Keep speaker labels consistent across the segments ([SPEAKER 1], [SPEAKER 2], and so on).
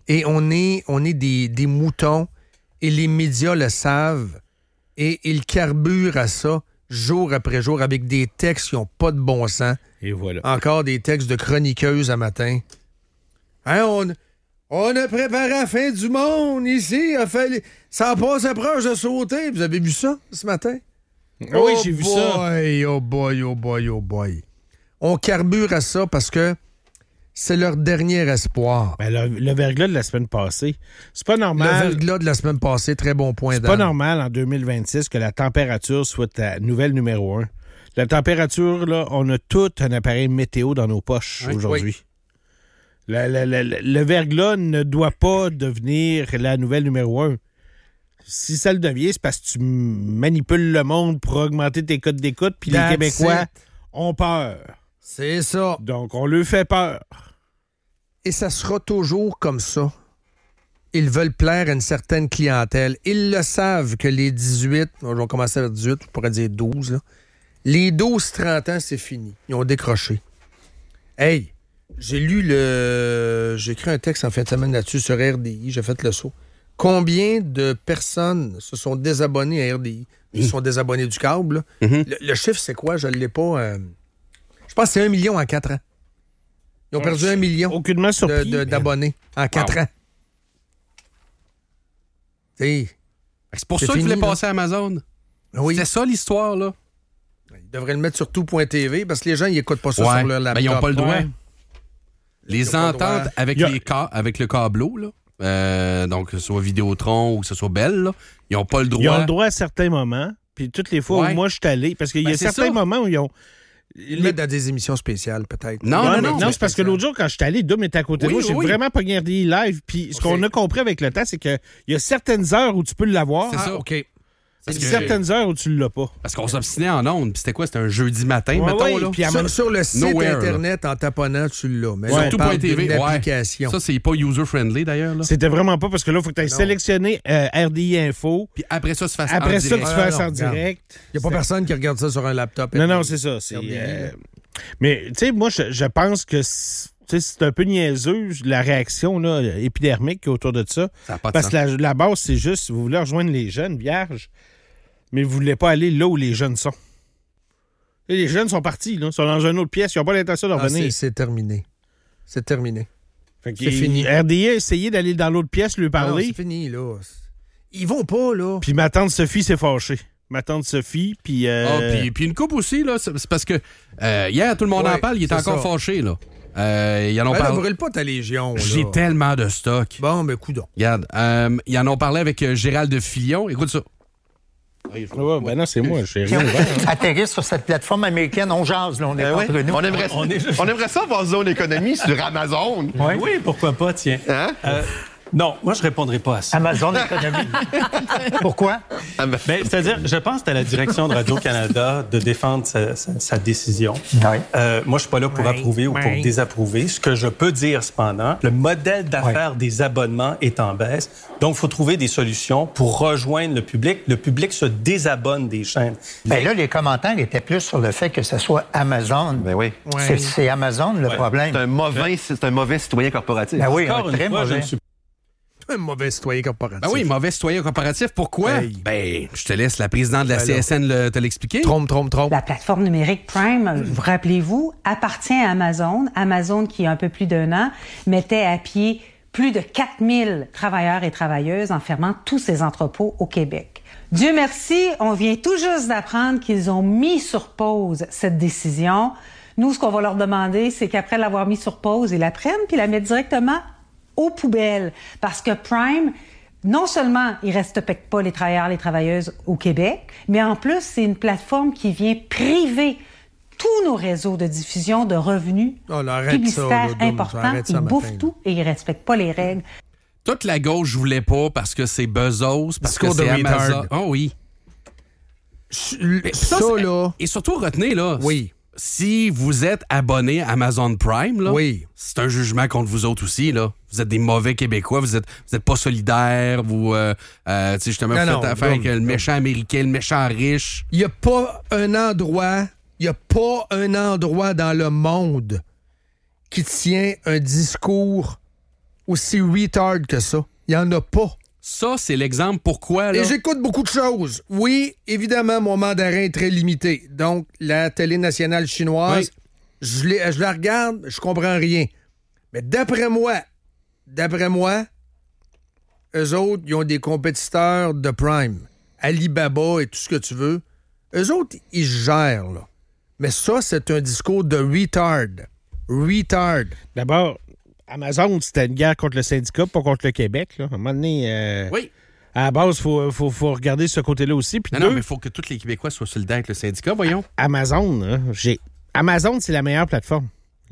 [SPEAKER 1] Et on est des moutons et les médias le savent et ils carburent à ça jour après jour avec des textes qui n'ont pas de bon sens.
[SPEAKER 2] Et voilà.
[SPEAKER 1] Encore des textes de chroniqueuses à matin. Hein, on a préparé la fin du monde ici. Ça passe proche de sauter. Vous avez vu ça ce matin?
[SPEAKER 2] Oui, j'ai vu ça.
[SPEAKER 1] Oh boy, oh boy, oh boy. On carbure à ça parce que c'est leur dernier espoir.
[SPEAKER 2] Ben, le verglas de la semaine passée, c'est pas normal.
[SPEAKER 1] Le verglas de la semaine passée, très bon point
[SPEAKER 2] C'est pas normal en 2026 que la température soit ta nouvelle numéro 1. La température, là, on a tout un appareil météo dans nos poches aujourd'hui.
[SPEAKER 1] Oui.
[SPEAKER 2] Le verglas ne doit pas devenir la nouvelle numéro 1. Si ça le devient, c'est parce que tu manipules le monde pour augmenter tes codes d'écoute, puis les Québécois ont peur.
[SPEAKER 1] C'est ça.
[SPEAKER 2] Donc, on leur fait peur.
[SPEAKER 1] Et ça sera toujours comme ça. Ils veulent plaire à une certaine clientèle. Ils le savent que les 18, je vais commencer avec 18, je pourrais dire 12, là. Les 12-30 ans, c'est fini. Ils ont décroché. Hey, j'ai écrit un texte en fin de semaine là-dessus sur RDI, j'ai fait le saut. Combien de personnes se sont désabonnées à RDI? Ils se sont désabonnés du câble. Le chiffre, c'est quoi? Je ne l'ai pas... Je pense que c'est 1 million en 4 ans. Ils ont perdu 1 million
[SPEAKER 2] aucunement surpris,
[SPEAKER 1] d'abonnés en 4 ans.
[SPEAKER 3] C'est pour ça qu'ils voulaient passer à Amazon.
[SPEAKER 1] Oui.
[SPEAKER 3] C'est ça l'histoire, là.
[SPEAKER 1] Ils devraient le mettre sur tout.tv parce que les gens, ils n'écoutent pas ça sur leur laptop.
[SPEAKER 3] Mais ils n'ont pas le droit.
[SPEAKER 2] Ouais.
[SPEAKER 3] Les ententes avec le câbleau, là, donc que ce soit Vidéotron ou que ce soit Bell, là, ils n'ont pas le droit.
[SPEAKER 2] Ils ont le droit à certains moments. Puis toutes les fois où moi je suis allé, parce qu'il y a certains moments où ils ont...
[SPEAKER 1] Ils mettent dans des émissions spéciales, peut-être.
[SPEAKER 2] Non, c'est parce que l'autre jour, quand je suis allé, Dom était à côté de moi, j'ai vraiment pas regardé live. Puis ce qu'on a compris avec le temps, c'est qu'il y a certaines heures où tu peux l'avoir.
[SPEAKER 3] C'est ça.
[SPEAKER 1] OK.
[SPEAKER 2] Il y a certaines heures où tu l'as pas.
[SPEAKER 3] Parce qu'on s'obstinait en ondes. Puis c'était quoi? C'était un jeudi matin, mettons, là?
[SPEAKER 1] Puis sur le site Internet, en taponnant, tu l'as. Mais
[SPEAKER 3] sur tout.tv,
[SPEAKER 1] application.
[SPEAKER 3] Ça, c'est pas user-friendly, d'ailleurs. Là.
[SPEAKER 2] C'était vraiment pas parce que là, il faut que tu ailles sélectionner RDI Info.
[SPEAKER 3] Puis après ça, tu fasses
[SPEAKER 2] après
[SPEAKER 3] en
[SPEAKER 2] ça,
[SPEAKER 3] direct.
[SPEAKER 2] tu fasses en direct.
[SPEAKER 1] Il n'y a pas personne qui regarde ça sur un laptop.
[SPEAKER 2] Non, c'est ça. Mais, tu sais, moi, je pense que c'est un peu niaiseux, la réaction là, épidermique autour de ça.
[SPEAKER 3] Ça a pas de
[SPEAKER 2] parce
[SPEAKER 3] sens.
[SPEAKER 2] que la base, c'est juste, vous voulez rejoindre les jeunes vierges, mais vous voulez pas aller là où les jeunes sont. Et les jeunes sont partis, là, sont dans une autre pièce, ils n'ont pas l'intention de revenir.
[SPEAKER 1] C'est terminé. C'est terminé.
[SPEAKER 2] C'est
[SPEAKER 1] fini.
[SPEAKER 2] RDI a essayé d'aller dans l'autre pièce, lui parler.
[SPEAKER 1] C'est fini, là. Ils vont pas, là.
[SPEAKER 2] Puis ma tante Sophie s'est fâchée. Ma tante Sophie, puis...
[SPEAKER 3] Puis une coupe aussi, là, c'est parce que hier, tout le monde en parle, il est encore fâché, là. Ils en ont parlé.
[SPEAKER 1] Brûle pas ta légion, là.
[SPEAKER 3] J'ai tellement de stock.
[SPEAKER 1] Bon, ben, coudonc.
[SPEAKER 3] Regarde, ils en ont parlé avec Gérald de Fillon. Écoute ça.
[SPEAKER 2] Ben non, c'est moi, j'ai rien ouvert.
[SPEAKER 4] Atterrisse sur cette plateforme américaine, on jase, là, on est entre nous.
[SPEAKER 5] On aimerait ça avoir Zone Économie sur Amazon.
[SPEAKER 6] Oui, pourquoi pas, tiens.
[SPEAKER 5] Hein?
[SPEAKER 6] Non, moi, je répondrai pas à ça.
[SPEAKER 4] Amazon Économie. Pourquoi?
[SPEAKER 6] Ben, c'est-à-dire, je pense que c'est à la direction de Radio-Canada de défendre sa décision.
[SPEAKER 4] Oui.
[SPEAKER 6] Moi, je suis pas là pour approuver ou pour désapprouver. Ce que je peux dire, cependant, le modèle d'affaires des abonnements est en baisse. Donc, il faut trouver des solutions pour rejoindre le public. Le public se désabonne des chaînes.
[SPEAKER 4] Bien là, les commentaires étaient plus sur le fait que ce soit Amazon.
[SPEAKER 5] Ben oui.
[SPEAKER 4] C'est Amazon le problème.
[SPEAKER 5] C'est un mauvais citoyen corporatif.
[SPEAKER 4] Ben oui,
[SPEAKER 6] Encore
[SPEAKER 4] un
[SPEAKER 6] une
[SPEAKER 4] très
[SPEAKER 6] fois,
[SPEAKER 4] mauvais.
[SPEAKER 1] Un mauvais citoyen corporatif.
[SPEAKER 3] Ben oui, mauvais citoyen corporatif. Pourquoi? Ben, je te laisse la présidente de la CSN te l'expliquer.
[SPEAKER 1] Trompe.
[SPEAKER 7] La plateforme numérique Prime, vous rappelez-vous, appartient à Amazon. Amazon, qui, il y a un peu plus d'1 an, mettait à pied plus de 4000 travailleurs et travailleuses en fermant tous ses entrepôts au Québec. Dieu merci, on vient tout juste d'apprendre qu'ils ont mis sur pause cette décision. Nous, ce qu'on va leur demander, c'est qu'après l'avoir mis sur pause, ils la prennent puis la mettent directement aux poubelles. Parce que Prime, non seulement il ne respecte pas les travailleurs et les travailleuses au Québec, mais en plus, c'est une plateforme qui vient priver tous nos réseaux de diffusion de revenus publicitaires importants. Ils bouffent tout et ils ne respectent pas les règles.
[SPEAKER 3] Toute la gauche voulait pas parce que c'est Bezos, parce que c'est Amazon. Oh oui. Et surtout, retenez, là.
[SPEAKER 1] Oui.
[SPEAKER 3] Si vous êtes abonné à Amazon Prime, là, c'est un jugement contre vous autres aussi. Là. Vous êtes des mauvais Québécois, vous êtes pas solidaires, vous justement, vous faites affaire avec le méchant américain, le méchant riche.
[SPEAKER 1] Il n'y a pas un endroit dans le monde qui tient un discours aussi retard que ça. Il n'y en a pas.
[SPEAKER 3] Ça, c'est l'exemple pourquoi, là.
[SPEAKER 1] Et j'écoute beaucoup de choses. Oui, évidemment, mon mandarin est très limité. Donc, la télé nationale chinoise, je la regarde, je comprends rien. Mais d'après moi, eux autres, ils ont des compétiteurs de Prime. Alibaba et tout ce que tu veux. Eux autres, ils gèrent, là. Mais ça, c'est un discours de retard. Retard.
[SPEAKER 2] D'abord, Amazon, c'était une guerre contre le syndicat, pas contre le Québec. Là. À un moment donné,
[SPEAKER 3] oui.
[SPEAKER 2] À la base, il faut regarder ce côté-là aussi. Puis
[SPEAKER 3] non, mais il faut que tous les Québécois soient solidaires avec le syndicat, voyons.
[SPEAKER 2] Amazon, hein, Amazon, c'est la meilleure plateforme.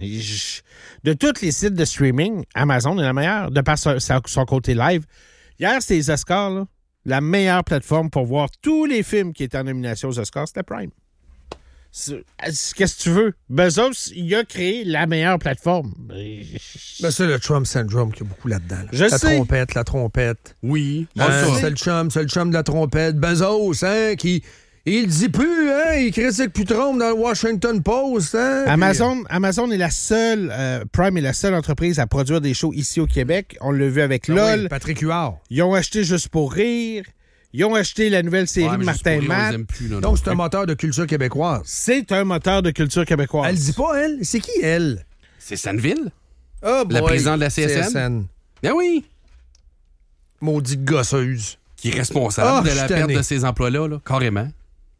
[SPEAKER 2] De tous les sites de streaming, Amazon est la meilleure, de par son côté live. Hier, c'était les Oscars, là. La meilleure plateforme pour voir tous les films qui étaient en nomination aux Oscars, c'était Prime. Qu'est-ce que tu veux? Bezos, il a créé la meilleure plateforme.
[SPEAKER 1] Ben, c'est le Trump syndrome qu'il y a beaucoup là-dedans. Là.
[SPEAKER 2] Je sais.
[SPEAKER 1] La trompette.
[SPEAKER 3] Oui.
[SPEAKER 1] C'est le chum de la trompette. Bezos, hein, qui... Il dit plus, hein? Il critique plus Trump dans le Washington Post, hein?
[SPEAKER 2] Amazon est la seule... Prime est la seule entreprise à produire des shows ici au Québec. On l'a vu avec LOL.
[SPEAKER 1] Oui, Patrick Huard.
[SPEAKER 2] Ils ont acheté Juste pour rire. Ils ont acheté la nouvelle série de Martin Matt.
[SPEAKER 1] Donc, c'est un moteur de culture québécoise.
[SPEAKER 2] C'est un moteur de culture québécoise.
[SPEAKER 1] Elle dit pas, elle. C'est qui, elle?
[SPEAKER 3] C'est Sanneville.
[SPEAKER 1] Oh boy.
[SPEAKER 3] La présidente de la CSN. Ben oui.
[SPEAKER 1] Maudite gosseuse.
[SPEAKER 3] Qui est responsable de la perte de ces emplois-là, là, carrément.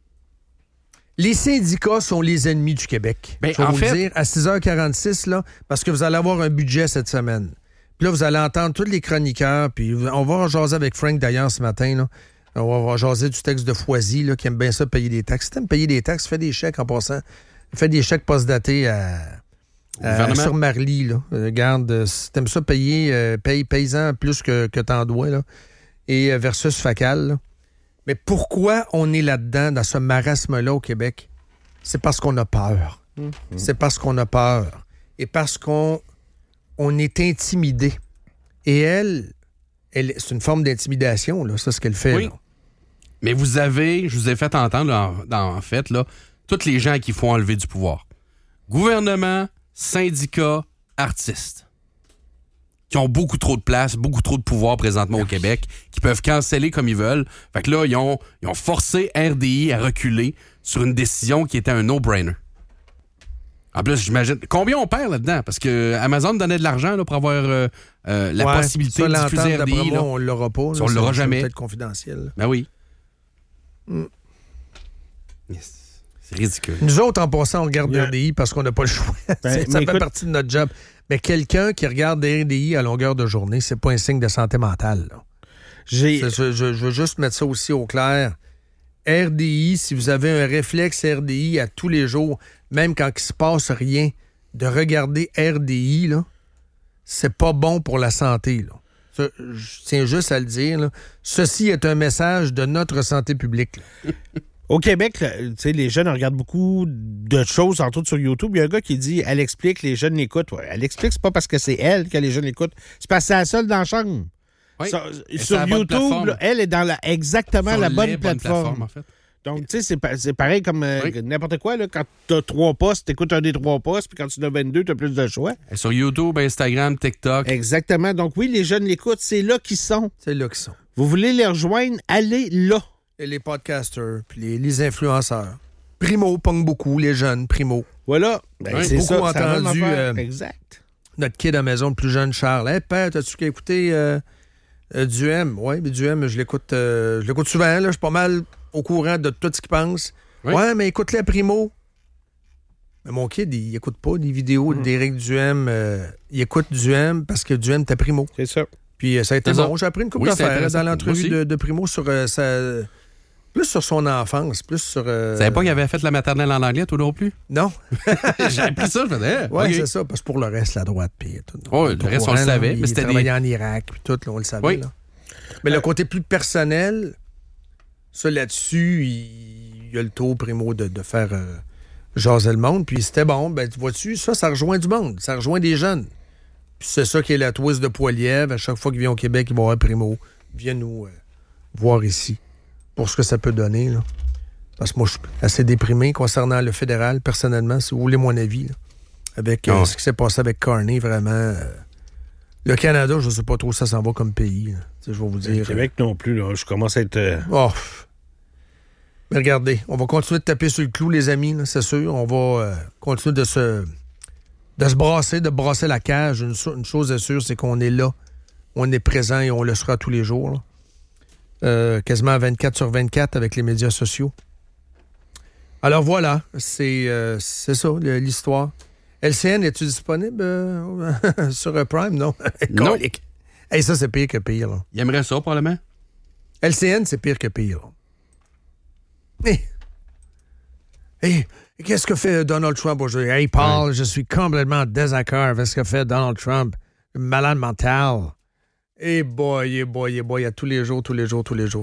[SPEAKER 1] Les syndicats sont les ennemis du Québec.
[SPEAKER 3] Ben,
[SPEAKER 1] je vais vous le dire, à 6h46, là, parce que vous allez avoir un budget cette semaine. Puis là, vous allez entendre tous les chroniqueurs, puis on va jaser avec Frank, d'ailleurs, ce matin, là. On va jaser du texte de Foisy, là, qui aime bien ça, payer des taxes. Si t'aimes payer des taxes, fais des chèques en passant. Fais des chèques post-datés sur Marly, là. Regarde, si t'aimes ça payer, paye-en plus que t'en dois, là. Et versus Facal, là. Mais pourquoi on est là-dedans, dans ce marasme-là au Québec? C'est parce qu'on a peur. C'est parce qu'on a peur. Et parce qu'on est intimidé. Et elle, c'est une forme d'intimidation, là, ça, ce qu'elle fait.
[SPEAKER 3] Oui.
[SPEAKER 1] Là.
[SPEAKER 3] Mais je vous ai fait entendre, en fait, là, tous les gens qui font enlever du pouvoir. Gouvernement, syndicats, artistes. Qui ont beaucoup trop de place, beaucoup trop de pouvoir présentement au Québec, qui peuvent canceller comme ils veulent. Fait que là, ils ont forcé RDI à reculer sur une décision qui était un no-brainer. En plus, j'imagine... Combien on perd là-dedans? Parce que Amazon donnait de l'argent là, pour avoir la possibilité de diffuser RDI.
[SPEAKER 1] Là. On ne l'aura pas.
[SPEAKER 3] Ça, on ne l'aura jamais.
[SPEAKER 1] C'est peut-être confidentiel.
[SPEAKER 3] Ben oui. Yes. C'est ridicule.
[SPEAKER 1] Nous autres, en passant, on regarde RDI parce qu'on n'a pas le choix. Ça fait partie de notre job. Mais quelqu'un qui regarde des RDI à longueur de journée, c'est pas un signe de santé mentale. Là. Je veux juste mettre ça aussi au clair. RDI, si vous avez un réflexe RDI à tous les jours, même quand il se passe rien, de regarder RDI, là, c'est pas bon pour la santé. Là. Ça, je tiens juste à le dire. Là. Ceci est un message de notre santé publique.
[SPEAKER 2] Au Québec, les jeunes regardent beaucoup de choses, entre autres sur YouTube. Il y a un gars qui dit « Elle explique, les jeunes l'écoutent. Ouais, » Elle explique, c'est pas parce que c'est elle que les jeunes l'écoutent. C'est parce que c'est la seule dans la chambre.
[SPEAKER 3] Oui.
[SPEAKER 2] Sur YouTube, là, elle est dans exactement la bonne plateforme.
[SPEAKER 3] En fait.
[SPEAKER 2] Donc, tu sais, c'est pareil comme n'importe quoi. Là, quand tu as 3 postes, tu écoutes un des 3 postes, puis quand tu en as 22, tu as plus de choix.
[SPEAKER 3] Et sur YouTube, Instagram, TikTok.
[SPEAKER 2] Exactement. Donc, oui, les jeunes l'écoutent. C'est là qu'ils sont.
[SPEAKER 1] C'est là qu'ils sont.
[SPEAKER 2] Vous voulez les rejoindre? Allez là.
[SPEAKER 1] Et les podcasters, puis les influenceurs. Primo pogne beaucoup, les jeunes, Primo.
[SPEAKER 2] Voilà.
[SPEAKER 1] Ben, c'est beaucoup ça, entendu
[SPEAKER 2] exact.
[SPEAKER 1] Notre kid à la maison, le plus jeune, Charles. Hey, père, t'as-tu qu'à écouter Duhem? Oui, mais Duhem, je l'écoute souvent. Là, je suis pas mal au courant de tout ce qu'il pense. Oui. Ouais, mais écoute-les Primo. Mais mon kid, il écoute pas des vidéos d'Éric Duhem. Il écoute Duhem parce que Duhem t'as Primo.
[SPEAKER 2] C'est ça.
[SPEAKER 1] Puis ça a été bon. J'ai appris une couple d'affaires dans l'entrevue de Primo sur plus sur son enfance, plus sur... Tu
[SPEAKER 3] savais pas qu'il avait fait la maternelle en anglais, toi non plus?
[SPEAKER 1] Non.
[SPEAKER 3] J'ai appris ça, je me disais.
[SPEAKER 1] Oui, okay. C'est ça, parce que pour le reste, la droite, puis tout.
[SPEAKER 3] Oui, le reste, on le savait.
[SPEAKER 1] Il travaillait en Irak, puis tout, là, on le savait. Oui. Là. Mais le côté plus personnel, ça, là-dessus, il y a le taux, Primo, de faire jaser le monde, puis c'était bon. Ben, vois-tu, ça rejoint du monde, ça rejoint des jeunes. Puis c'est ça qui est la twist de Poilievre. À chaque fois qu'il vient au Québec, il va voir Primo. Viens nous voir ici. Pour ce que ça peut donner. Là. Parce que moi, je suis assez déprimé concernant le fédéral, personnellement, si vous voulez mon avis. Là. Avec ce qui s'est passé avec Carney, vraiment, Le Canada, je ne sais pas trop où ça s'en va comme pays. Je vais vous dire.
[SPEAKER 2] Le Québec non plus, là. Je commence à être...
[SPEAKER 1] Mais regardez, on va continuer de taper sur le clou, les amis, là, c'est sûr. On va continuer de se brasser, de brasser la cage. Une chose est sûre, c'est qu'on est là. On est présent et on le sera tous les jours. Quasiment 24 sur 24 avec les médias sociaux. Alors voilà, c'est ça, l'histoire. LCN, es-tu disponible sur Prime? Non.
[SPEAKER 3] Non.
[SPEAKER 1] Hey, ça, c'est pire que pire. Là.
[SPEAKER 3] Il aimerait ça, probablement.
[SPEAKER 1] LCN, c'est pire que pire. Hey, qu'est-ce que fait Donald Trump aujourd'hui? Hey, Paul, je suis complètement en désaccord avec ce que fait Donald Trump. Malade mental. Hey boy, à tous les jours.